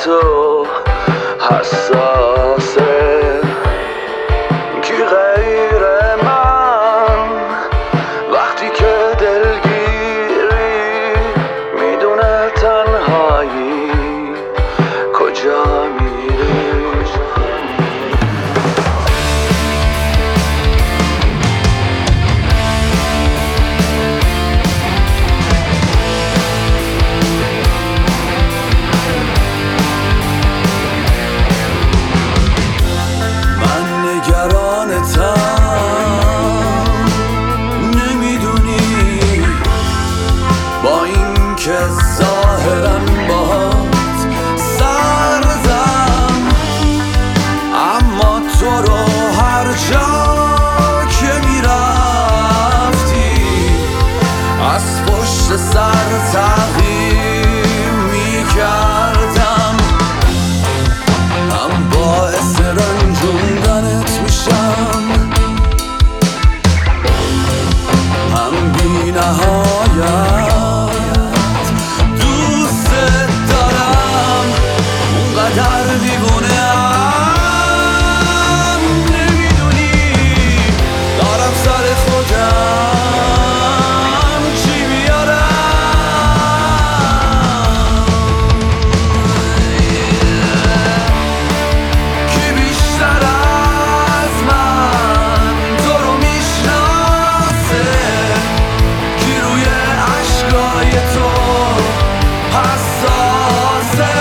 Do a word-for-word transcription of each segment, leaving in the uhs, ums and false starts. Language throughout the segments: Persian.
تو حساسه، کی غیر من وقتی که دلگیری میدونه تنهایی کجا میری. که ظاهراً باهات سرزم، اما تو رو هر جا که میرفتی از پشت سر تعقیب میکردم. هم باعث رنجوندنت میشم، هم بی نهایت در دیوونه ام. نمیدونی دارم سر خودم چی بیارم، کی بیشتر از من تو رو میشناسه، کی روی عشقای تو حساسه،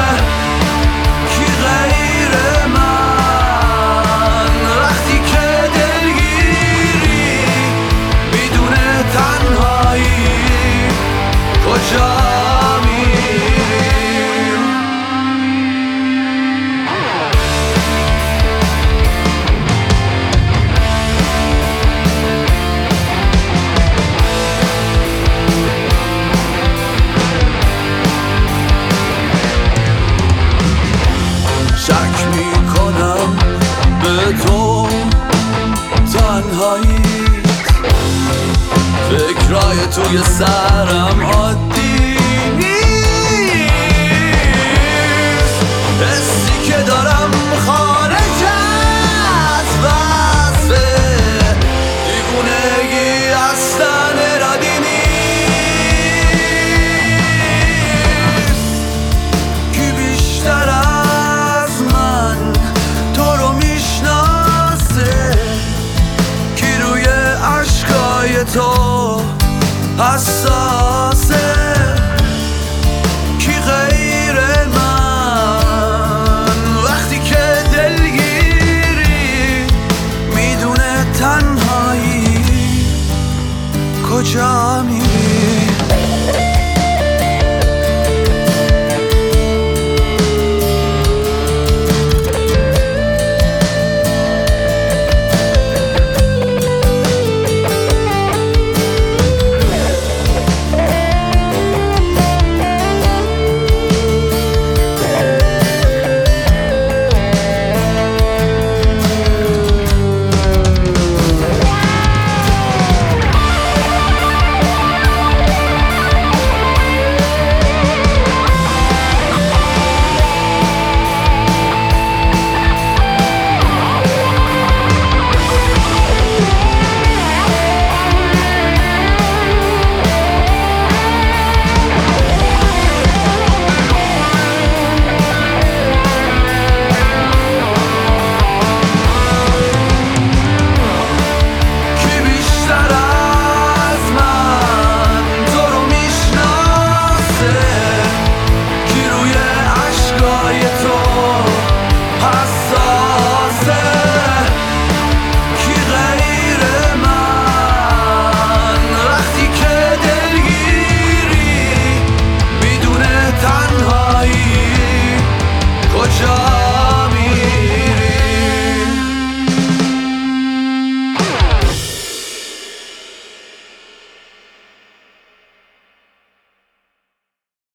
شک میکنم به تو تنهاییت، فکرای توی سرم عادی